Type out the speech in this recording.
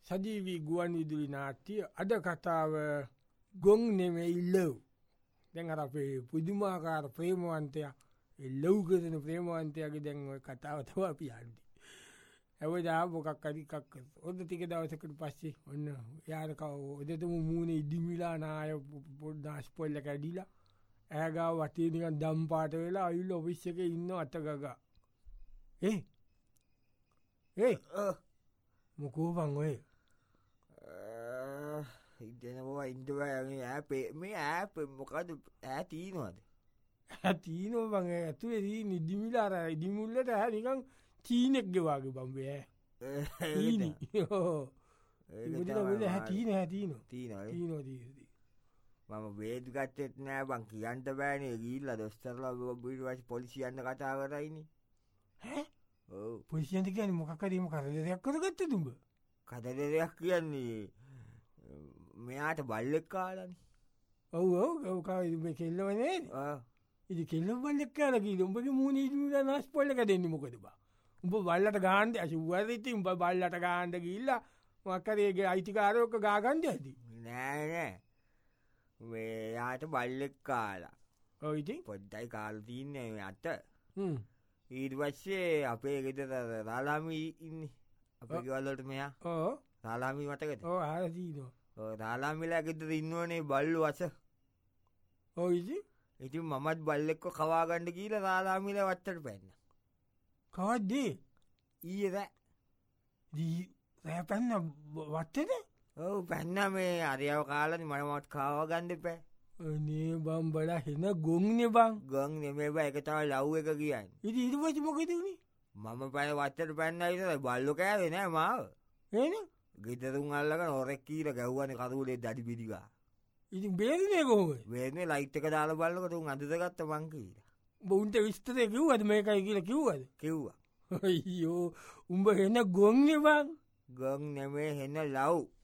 සජීවී ගුවන් විදුලි නාට්‍ය අද කතාව ගොන් නෙමෙයි ලව්. දැන් අර අපේ පුදුමාකාර ප්‍රේමවන්තයා ලව්කරන ප්‍රේමවන්තයාගේ දැන් ඔය කතාව තමයි අපි යන්නේ. හැවදා මොකක් හරි එකක් ඔන්න ටික දවසකට පස්සේ ඔන්න යාර කව ඔදෙතම මූණේ ඉදිමිලා නාය පොඩ්ඩක් ස්පොයිලර් කැඩිලා ඈ ගාව වටේ නිකන් දම් පාට වෙලා අයියෝ ඔෆිස් එකේ ඉන්න අත ගගා. මොකෝ බං ඔය ඉදනවා ඉන්දවා ඇපේ මේ ඇප මොකද ඇතිීනවාද ඇතිීනෝ බං ඇතුවේ දී නිදිමිලාර ඉදිමුල්ලට හැ නිකං චීනෙක් ගෙවාගේ බම්බේ හැතිීන හැතිීන තිීනෝදී මම වේදු ගත්තෙත් නෑ බං කියන්ට බෑනේ ගිල්ල දොස්තරලා බිට වශ පොලිසියන්න කතා කරයිනි පොලිසියන්ට කියන මොකක්කරීම කරදයක් කරගත්ත තුඹ කදරයක් කියන්නේ මෙයාට බල්ලෙක් කාලන ඔව් කෙල්ලවනේ ඉදි කෙල්ල බල්ලෙක් කාලකි උඹගේ මූුණ ඉදිමිල නස් පොල්ලක දෙන්න මොකද බා උඹ බල්ලට ගාන්ඩ ඇසුවරති උඹ බල්ලට ගාන්ඩ කිල්ලා මක්කරේගේ අයිතිකාරයෝක ගාගන්ඩ ඇති නෑනෑ යාට බල්ලෙක් කාලා ඔයිති පොඩ්ඩයි කාල තියන්නේ අත ඊට පස්සේ අපේ ගෙදර රාලාමී ඉන්න අප ගවල්ලට මෙයා රාලාමී මටකට ආදීනවා රාලාමිලා ගෙදර ඉන්නවනේ බල්ලු වස ඔයිති ඉතින් මමත් බල්ලෙක්ව කවාගණ්ඩ කියීල රාලාමිල වත්තට පැන්න කවත්දේ ඊර රැපැන්න වත්තද ඔවු පැන්න මේ අරියාව කාලන මනමත් කාවගණ්ඩ පෑ නේ බම් බලා හෙන ගොංන බං ගොන් නෙමේ බ එකතාව ලව් එක කියන්න ඉති ඉට පච මොකෙදනි මම පැන වත්තට පැන්න ඉතයි බල්ලො කෑවෙනෑ මාව ඒන ගෙතරුන් අල්ලක නොරෙක් කීර ගැව්වන කරුලේ දඩි පිටිකා ඉතින් බේරනය කොහොම වේනේ ලයිට් එක දාල බල්ලකටුන් අදගත්ත මංකීට බොන්ට විස්තරය කිව්වද මේකයි කියල කිව්වද කිව්වා අයියෝ උඹ හෙන ගොංන බං ගොන් නෙමේ හෙන්න ලව්